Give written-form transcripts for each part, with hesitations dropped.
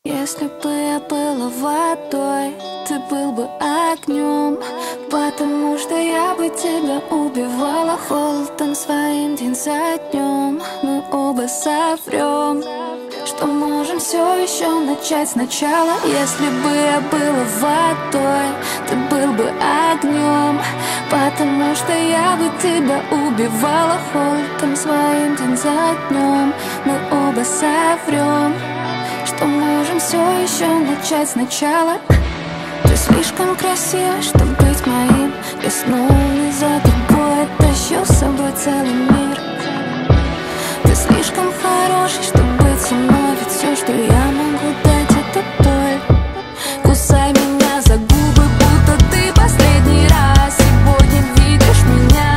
Если бы я была водой, ты был бы огнем, потому что я бы тебя убивала холодом своим день за днем. Мы оба соврем, что можем все еще начать сначала. Если бы я была водой, ты был бы огнем, потому что я бы тебя убивала холодом своим день за днем. Мы оба соврем, что можем все еще начать сначала. Ты слишком красива, чтобы быть моим. Я снова не за тобой тащу с собой целый мир. Ты слишком хороший, чтобы быть со мной, ведь все, что я могу дать, это боль. Кусай меня за губы, будто ты последний раз сегодня видишь меня.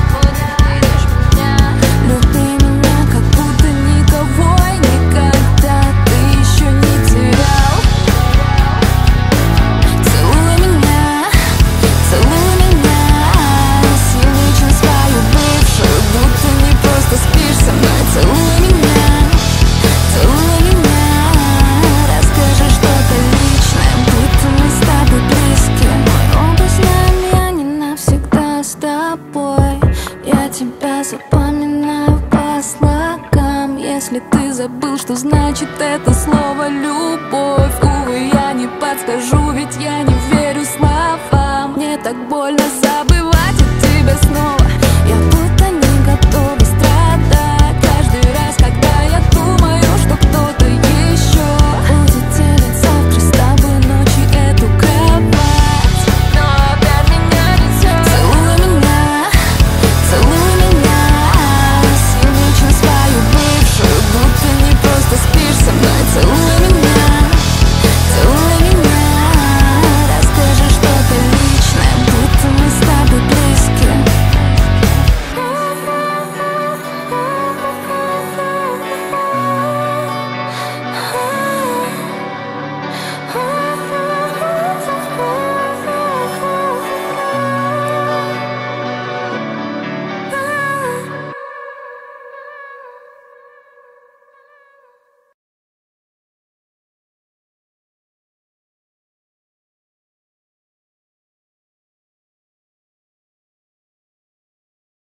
Люби меня, как будто никого и никогда ты еще не терял. Целуй меня, сильнее, чем свою бывшую, будто не просто спишь со мной. Целуй меня, расскажи что-то личное, будто мы с тобой близки. Мы оба знаем, я не навсегда с тобой. Я тебя запоминаю по слогам. Если ты забыл, что значит это слово любовь, увы, я не подскажу, ведь я не